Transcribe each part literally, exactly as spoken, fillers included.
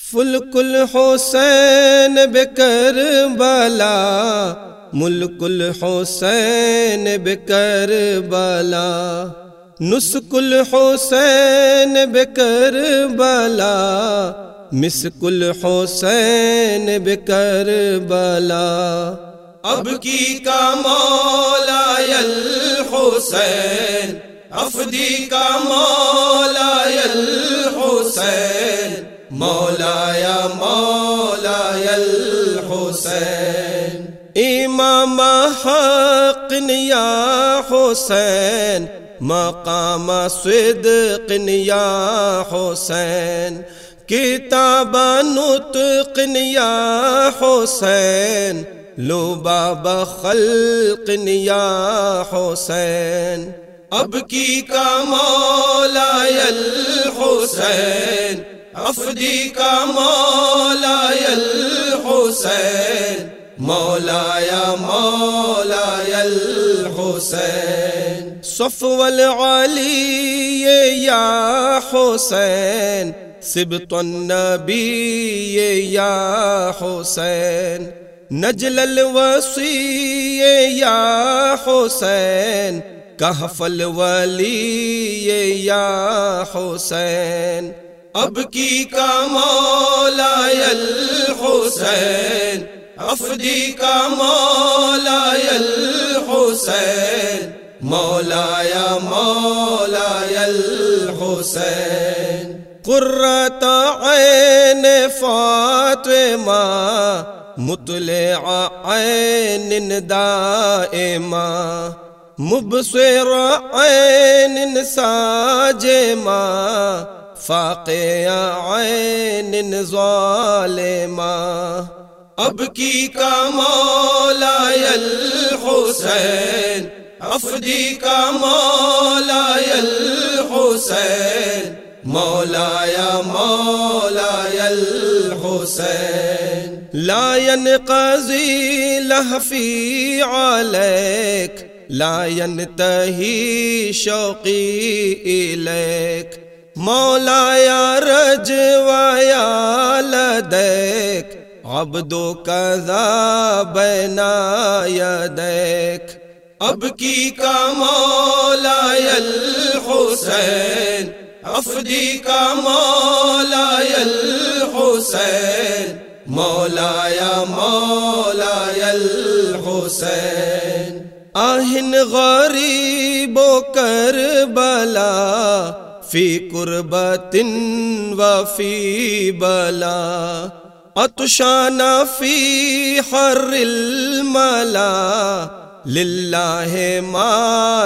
فلک الحسین بکربلا، ملک الحسین بکربلا، نسک الحسین بکربلا، مسک الحسین بکربلا، اب کی کا مولا الحسین، افدی کا مولا الحسین، مولا یا مولا الحسین، امام حق یا حسین، مقام صدق یا حسین، کتاب نطق یا حسین، لباب خلق یا حسین، اب کی کا مولا الحسین، افدی کا مولا الحسین، مولا یا مولا الحسین، صفو العلی یا حسین، سبط النبی یا حسین، نجل الوصی یا حسین، کہف الولی یا حسین، اب کی کا مولا الحسین، افدی کا مولا الحسین، مولا یا مولا الحسین، قرۃ عین فاطمہ، مطلع عین دائمہ، مبصر عین ساجمہ، فاقع عین ظالمہ، اب کی کا مولا الحسین، افدی کا مولا الحسین، مولا یا مولا الحسین، لا ينقضي لهفي عليك، لا ينتهي شوقي إليك، مولاي رجوي لديك، عبدك ذا بين يديك، اب کی کا مولا الحسین، افدی کا مولا الحسین، مولا یا مولا الحسین، آہن غریب و کربلا، فی قربت و فی بلا، عطشان فی حر الملا، للہ ما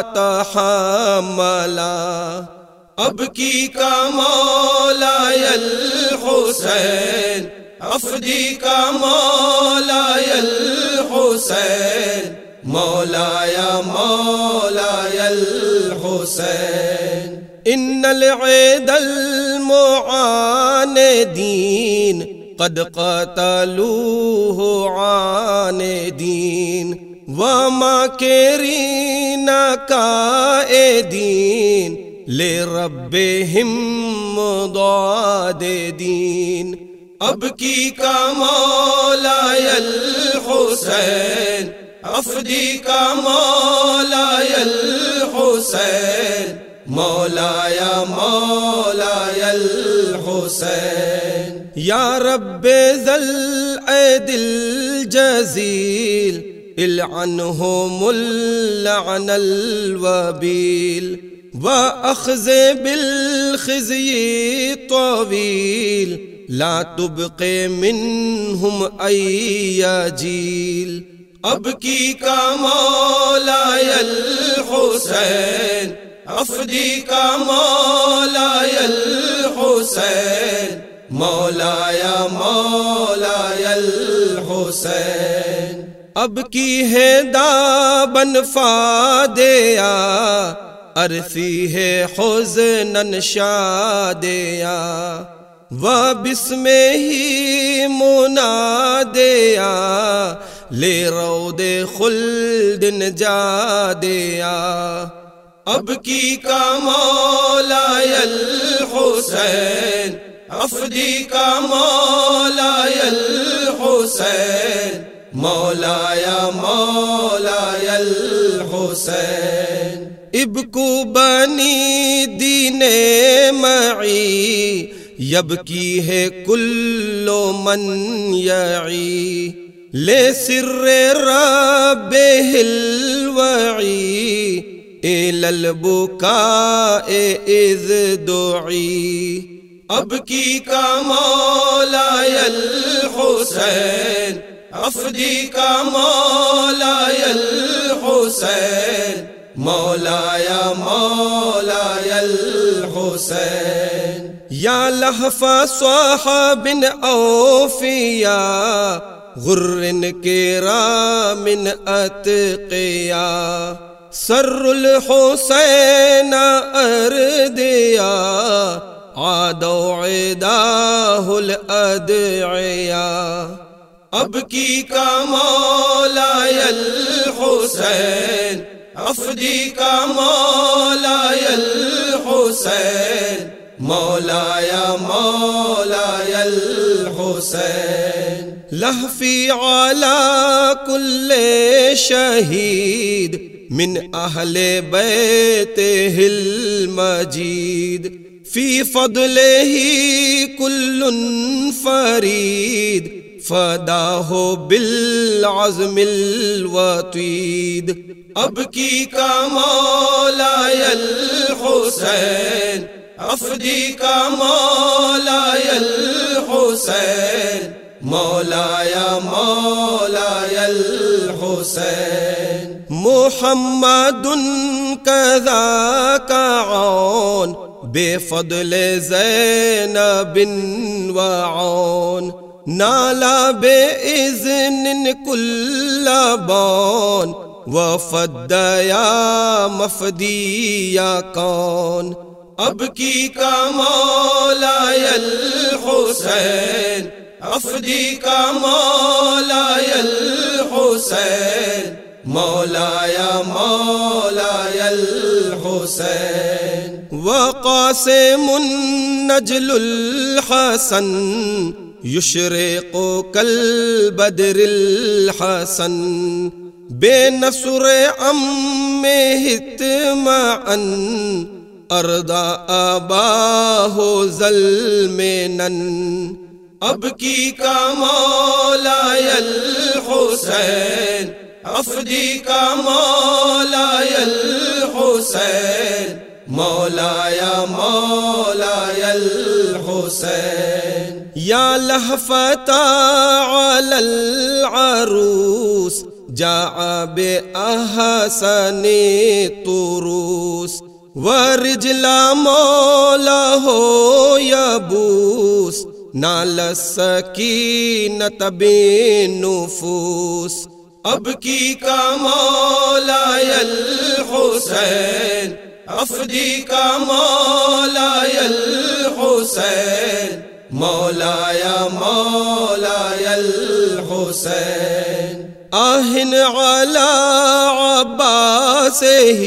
تحملا، اب کی کا مولا الحسین، افدی کا مولا الحسین، مولا یا مولا الحسین، ان العید المعاندین قد قتلوه عاندین، وماکرین کائدین، لربهم مضاددین، اب کی کا مولا الحسین، افدی کا مولا الحسین، مولا یا مولا الحسین، یا رب ذی العید الجزیل، العنهم اللعن الوبیل، وأخذ بالخزي الطويل، لا تبق منهم أي جيل، اب کی کا مولا الحسین، افدی کا مولا الحسین، مولا یا مولا الحسین، اب کی ہے دابن فادیا، عرفی ہے حزناً شادیا، وبسمہ ہی منادیا، لرود خلد جادیا، اب کی کا مولا الحسین، افدی کا مولاي الحسين مولاي مولاي الحسين ابكوا بني دین معی یبکی ہے کل من یعی لسر ربه الوعی إلى البكاء إذ دعي أبكي كمولاي الحسين أفدي كمولاي الحسين مولاي مولاي الحسين يا لهف صحاب أوفياء غر كرام أتقياء سر الحسين أرديا عادوا عداه الأدعياء أبكي كمولاي الحسين أفدي كمولاي الحسين مولاي مولاي الحسين لهفي على كل شهيد من أهل بيته المجيد في فضله كل فريد فداه بالعزم الوطيد أبكي كمولاي الحسين أفدي كمولاي الحسين مولاي مولاي الحسين محمد كذاك عون بفضل زينب وعون نال بإذن كل بون وفد يا مفدي يا كون أبكي كمولاي الحسين أفدي كمولاي الحسين مولاي مولاي الحسين وقاسم نجل الحسن يشرق كالبدر الحسن بنصر أمه اتمعا أرضى أباه ظلمنا أبكي كمولاي الحسين أفدي كمولاي الحسين مولاي مولاي الحسين يا لهفة على العروس جاء بأحسن الطروس ورجل مولاه يبوس نال السكينة بالنفوس أبكي كمولاي الحسين أفدي كمولاي الحسين مولاي مولاي الحسين آهن على عباسه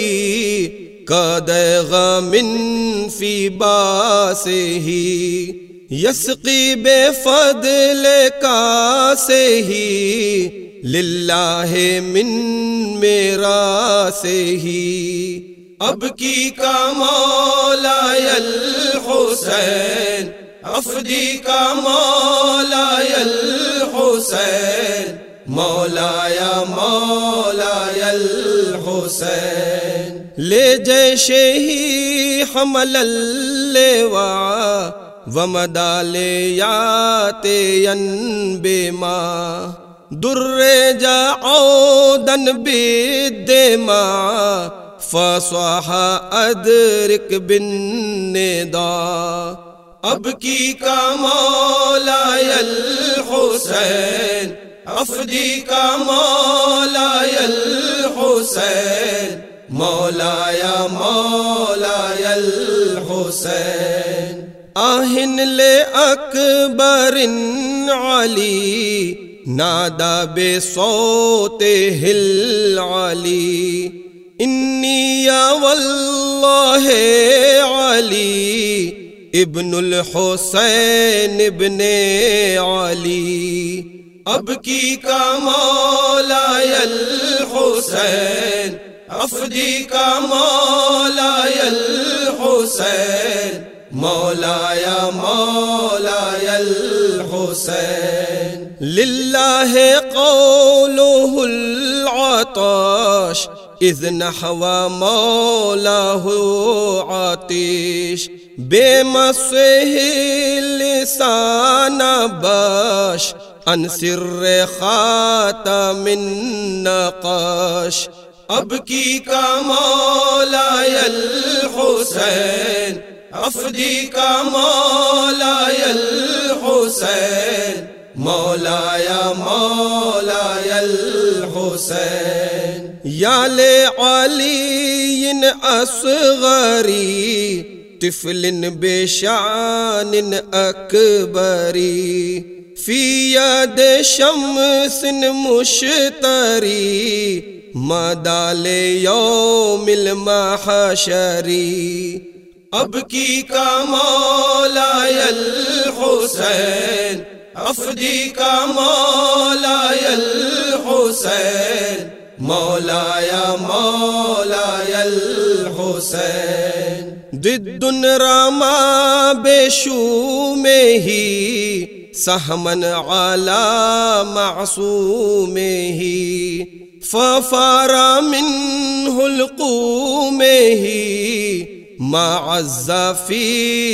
كدغم في باسه يسقي بفضل كاسه لله من ميراثه أبكي كمولاي الحسين أفدي كمولاي الحسين مولاي مولاي الحسين لجيشه حمل اللواء ومداليات ينبما درج عودا بالدماء فصاح أدرك بالنداء أبكي كمولاي الحسين أفدي كمولاي الحسين مولاي مولاي الحسين آهن لأكبر علي نادى بصوته العلي إني يا والله علي ابن الحسین ابن علی اب کی کا مولاي الحسین افدی کا مولاي الحسین مولاي مولاي الحسین للہ قوله العطاش اذ نحو مولاه عاطش بمسه لسان باش عن سر خاتم النقاش اب کی کا مولاي الحسین افدی کا مولاي الحسین مولاي مولاي الحسین یا لعلی اصغری طفل بشان اکبری فی ید شمس مشتری مدال یوم المحشری اب کی کا مولاي الحسین افدی کا مولاي الحسین مولاي مولاي الحسین ضد رما بشومه سهما على معصومه ففار منه القومه ما عز في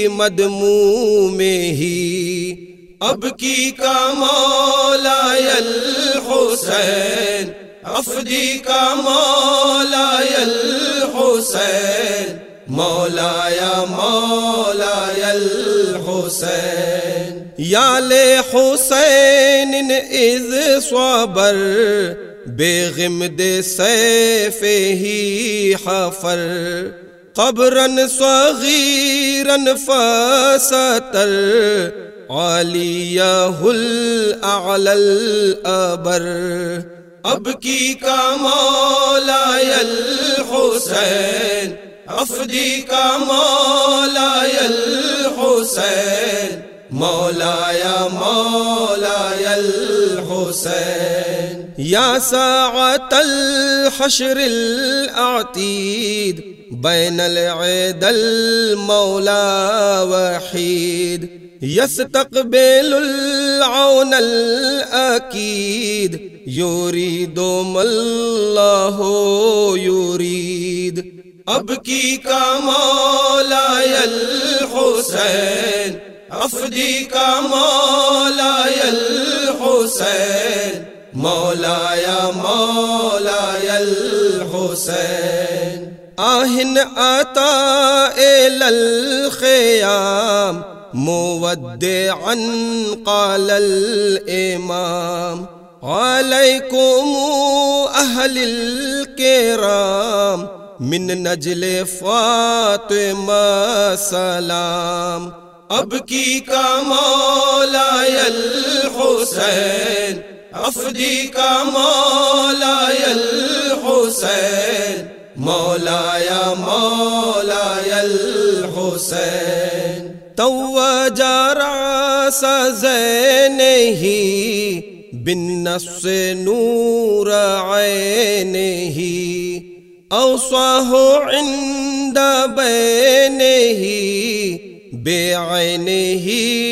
مدمومه اب کی کا مولاي الحسین افدی کا مولاي الحسین مولاي مولاي الحسین یا لحسین اذ صبر بغمد سیفه حفر قبرا صغيرا فستر عالیہ الاعلی الابر اب کی کا مولاي الحسین افدی کا مولاي الحسین مولاي مولاي الحسین یا ساعة الحشر الاعتید بین العید المولا وحید يستقبل العون الأكيد يريد ما الله يريد اب کی کا مولاي الحسین افدی کا مولاي الحسین مولاي مولاي الحسین آہن آتا إلى الخيام مودعا قال الإمام عليكم أهل الكرام من نجل فاطمة سلام اب کی کا مولاي الحسین افدی کا مولاي الحسین مولاي مولاي الحسین توج رأس زینہ بالنص نور عینہ اوصاه عند بینہ بعینہ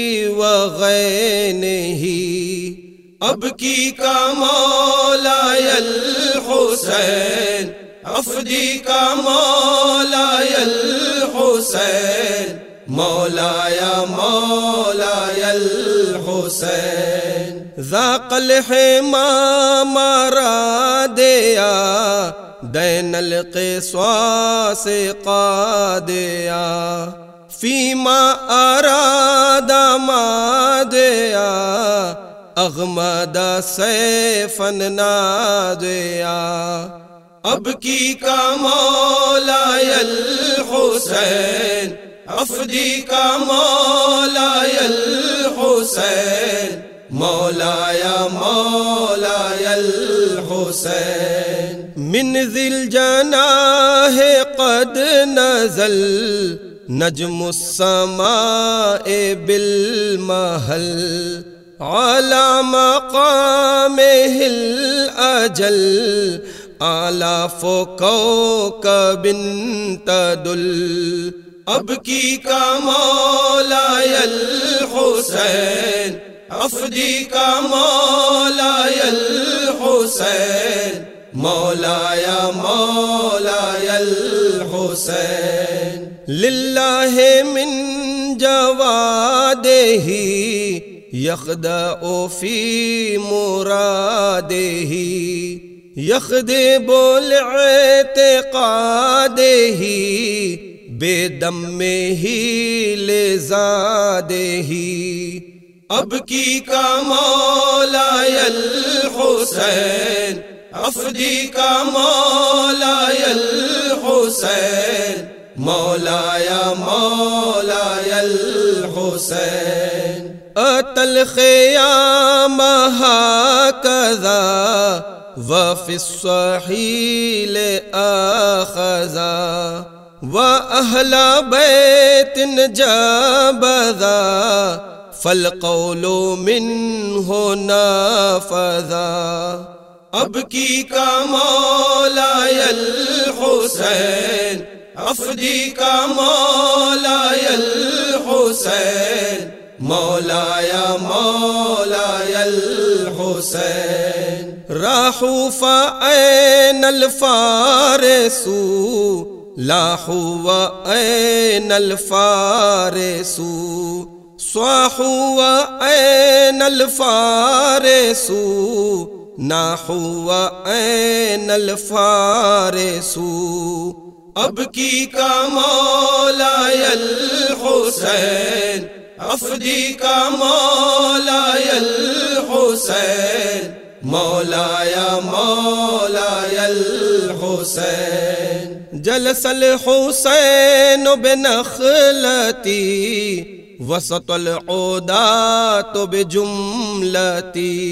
وغینہ اب کی کا مولاي الحسین افدی کا مولاي الحسین مولاي مولاي الحسین ذاق الحمام رادیا دین القصاص قادیا فيما أراد مادیا اغمد سیفا نادیا اب کی کا مولاي الحسین افدی کا مولاي الحسین مولاي مولاي الحسین من ذی الجناح قد نزل نجم السماء بالمحل على مقامه الأجل آلاف کوكب تدل ابکی کا مولاي الحسین افدی کا مولاي الحسین مولاي مولاي الحسین للہ من جواده يخدع في مراده يخدب لعتقاده بدمه لزاده ابکی کا مولاي الحسین افدی کا مولاي الحسین مولاي مولاي الحسین أتى الخيام هكذا وفي الصحيل آخذا وأهل بيت جابذا فالقول منه نافذا ابکی کا مولاي الحسین افدی کا مولاي الحسین مولاي مولاي الحسين راحوا فأين الفارس لاحوا وأين الفارس صاحوا وأين الفارس ناحوا وأين الفارس ابکی کا مولاي الحسين افدی کا مولاي الحسین مولاي مولاي الحسین جلس الحسین بنخلتی وسط العودات بجملتی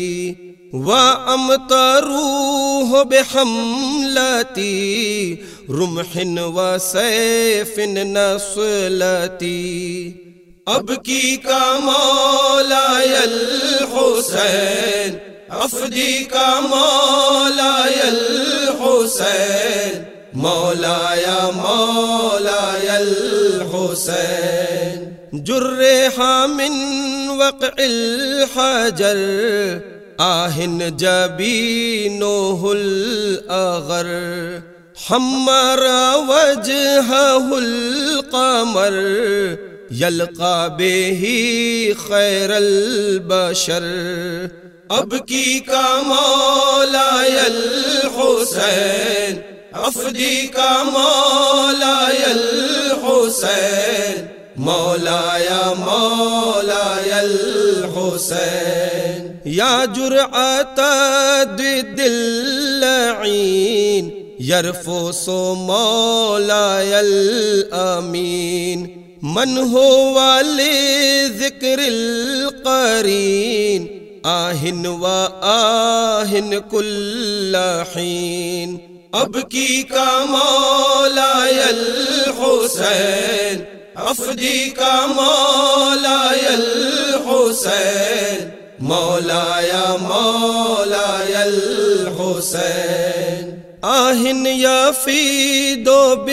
وأمطروه بحملتی رمح وسيف نصلتی ابکی کا مولاي الحسین افدی کا مولاي الحسین مولاي مولاي الحسین جرح من وقع الحجر آہ جبینه الأغر حمر وجهه القمر یلقا به خیر البشر ابکی کا مولاي الحسین افدی کا مولاي الحسین مولاي مولاي الحسین یا جرأة ضد اللعین یرفس مولاي الامین من هو لذکر القرین آہن و آہن کل حین ابکی کا مولاي الحسین افدی کا مولاي الحسین مولاي مولاي الحسین آہن یفید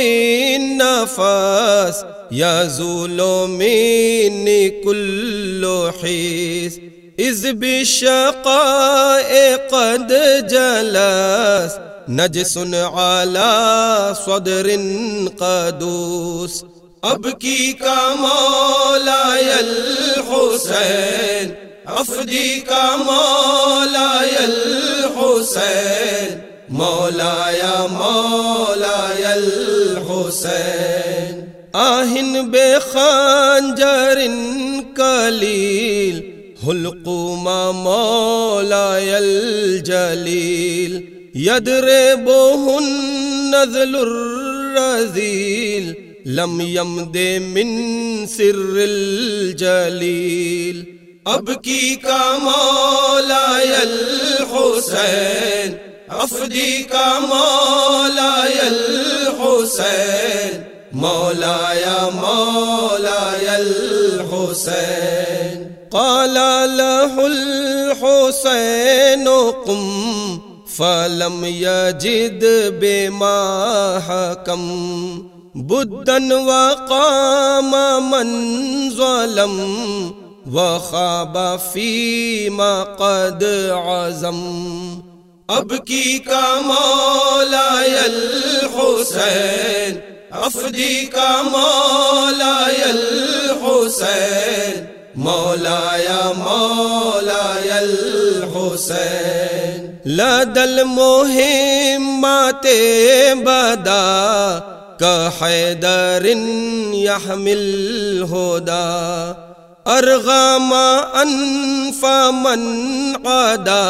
بالنفس یزول منی کل حس اذ بالشقاء قد جلس نجس على صدر قدوس ابکی کا مولاي الحسین افدی کا مولاي الحسین مولاي مولاي الحسین آہن بے خنجر کلیل حلقوم مولاي الجلیل یضربه النذل الرذیل لم یمد من سر الجلیل ابکی کا مولاي الحسین افدی کا مولاي الحسین مولاي مولاي الحسين قال له الحسين قم فلم يجد بما حكم بدا وقام من ظلم وخاب فيما قد عزم ابکی کا مولاي الحسين افدی کا مولاي الحسين مولاي مولاي الحسين لدى المهمات بدا كحيدر يحمل الهدى ارغم انف من عدا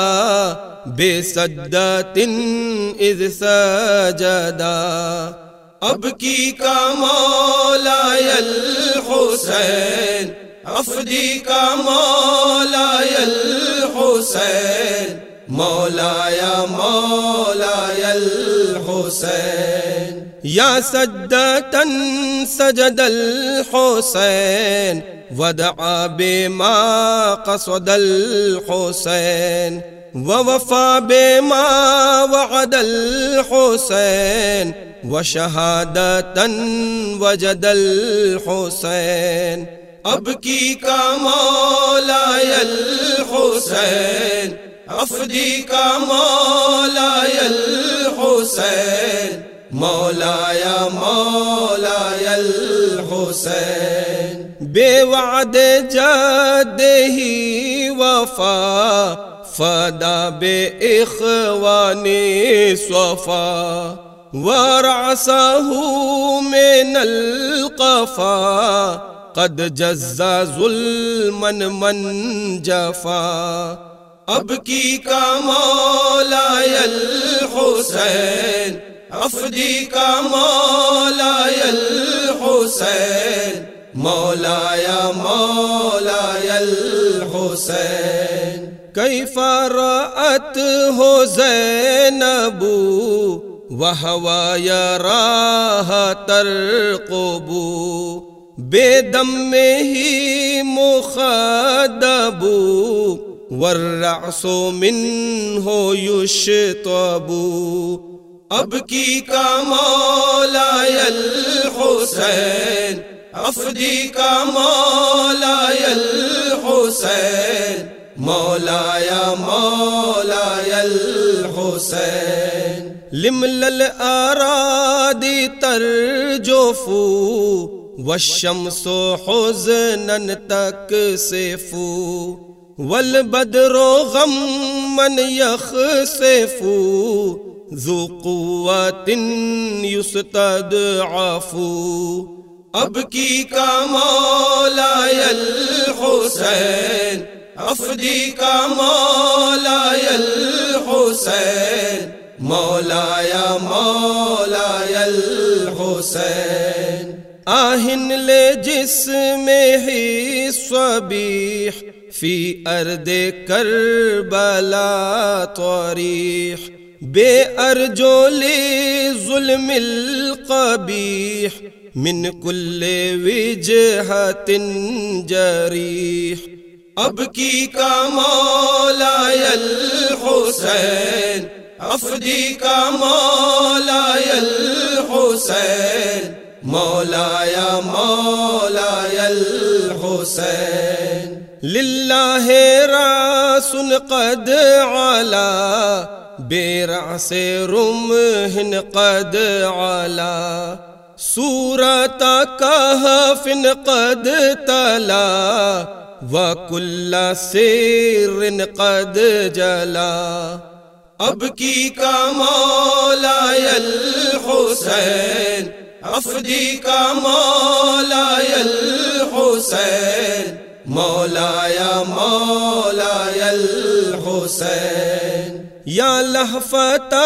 بسدات اذ سجدا ابکی کا مولاي الحسين افدی کا مولاي الحسين مولاي مولاي الحسين یا سجدة سجد الحسين ودعا بما قصد الحسين ووفى بما وعد الحسين وشهادة وجد الحسين ابکی کا مولاي الحسين افدی کا مولاي الحسين مولاي مولاي الحسين بوعد جده وفا فدا بإخواني صفا ورعسه من القفا قد جزا ظلما من جفا ابکی کا مولاي الحسين افدی کا مولاي الحسين مولاي مولاي الحسين كيف رأته زينب وهو يراها ترقب بدمه مخدب والرعس منه يشطب ابکی کا مولاي الحسين افدی کا مولاي الحسين مولاي مولاي الحسين لمل الأراضي ترجف والشمس حزنا تكسف والبدر غما يخسف ذو قوة يستضعف ابکی کا مولاي الحسين افدی کا مولاي الحسين مولاي مولاي الحسين آہن لے جسمه صبيح في أرض كربلاء طريح بأرجل ظلم القبيح من كل وجهة جريح ابکی کا مولاي الحسين افدی کا مولاي الحسين مولاي مولاي الحسين لله راس قد علا برأس رمح قد علا سورة كهف قد تلا وكل سر قد جلا ابکی کا مولاي الحسين افدی کا مولاي الحسين مولاي مولاي الحسين یا لہفة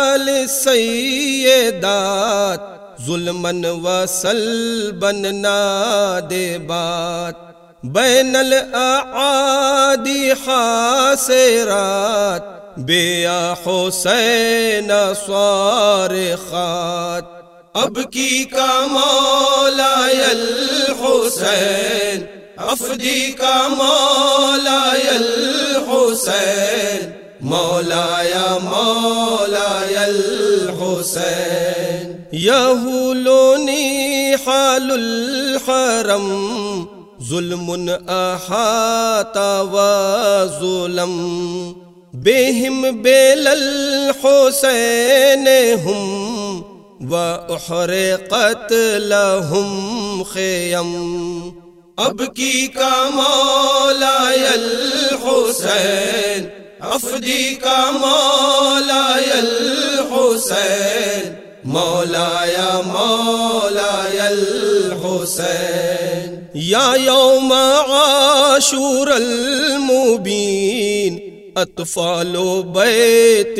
للسیدات ظلما وسلبا نادبات بین الاعادی حاسرات بیا حسین صارخات اب کی کا مولاي الحسین، افدی کا مولاي الحسین، مولاي مولاي الحسین. يهولني حال الحرم، ظلم احاط وظلم، بهم بلا الحسين هم وأحرقت لهم خيم. ابکی کا مولاي الحسين، افدی کا مولاي الحسين، مولاي مولاي الحسين. يا يوم عاشور المبين، اطفال بيت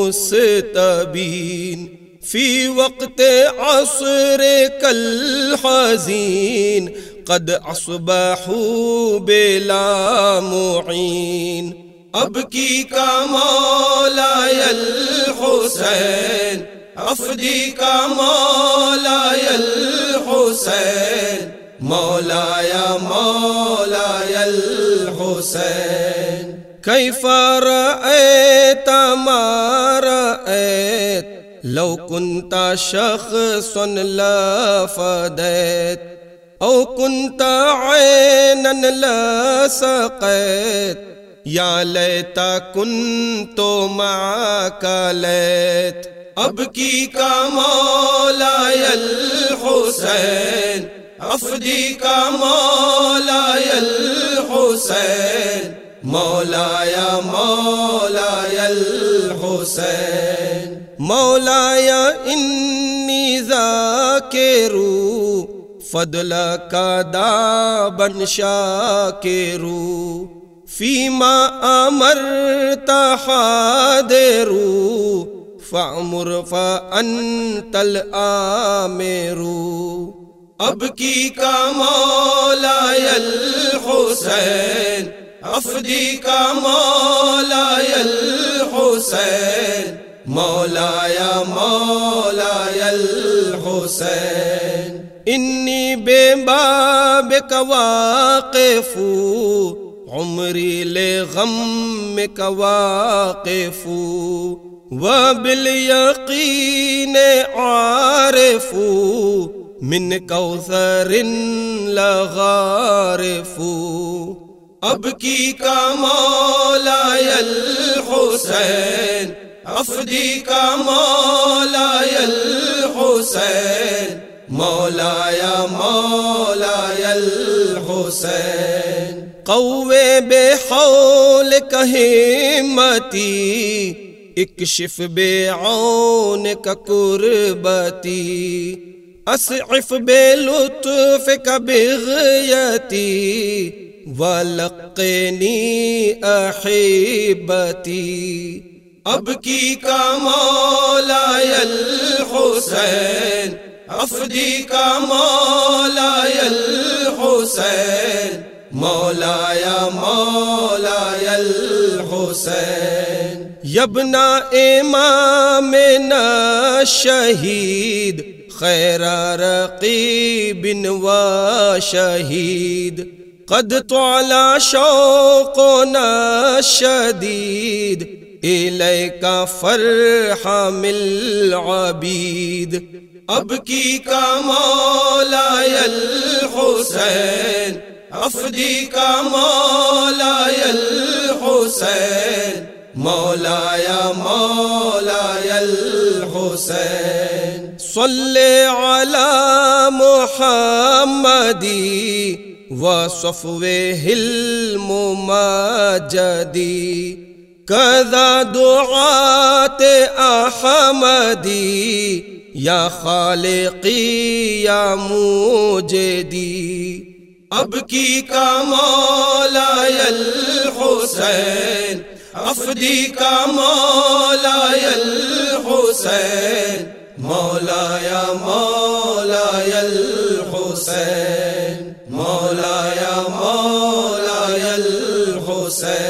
مستبين، في وقت عصرك الحزين، قد اصبحوا بلا معين. ابکی کا مولاي الحسين، افدی کا مولاي الحسين، مولاي مولاي الحسين. كيف رأيت ما رأيت، لو كنت شخصا لفديت، أو كنت عينا لسقيت، يا ليت كنت معك ليت. ابکی کا مولاي الحسين، افدی کا مولاي الحسين، مولاي مولاي الحسين. مولاي إني ذاكر فضلك دابا شاكر، فيما أمرت حاضر، فأمر فأنت الآمر. ابکی کا مولاي الحسين، افدی کا مولاي الحسين، مولاي مولاي الحسين. إني ببابك واقف، عمري لغمك واقف، وباليقين عارف، من كوثر لغارف. ابکی کا مولاي الحسين، افدی کا مولاي الحسين، مولاي مولاي الحسين. قوّ بحولك همتي، اكشف بعونك كربتي، اسعف بلطفك بغيتي، ولقني احبتي. ابکی کا مولاي الحسين، افدی کا مولاي الحسين، مولاي مولاي الحسين. يا ابن امامنا الشهيد، خير رقيب وشهيد، قد طال شوقنا الشديد، إليك فرحم العبيد. ابکی کا مولاي الحسين، افدی کا مولاي الحسين، مولاي مولاي الحسين. صل على محمد وصفوه الممجد، كذا دعاة أحمدي، يا خالقي يا موجدي. ابکی کا مولاي الحسين، افدی کا مولاي الحسين، مولاي مولاي الحسين، مولاي مولاي الحسين.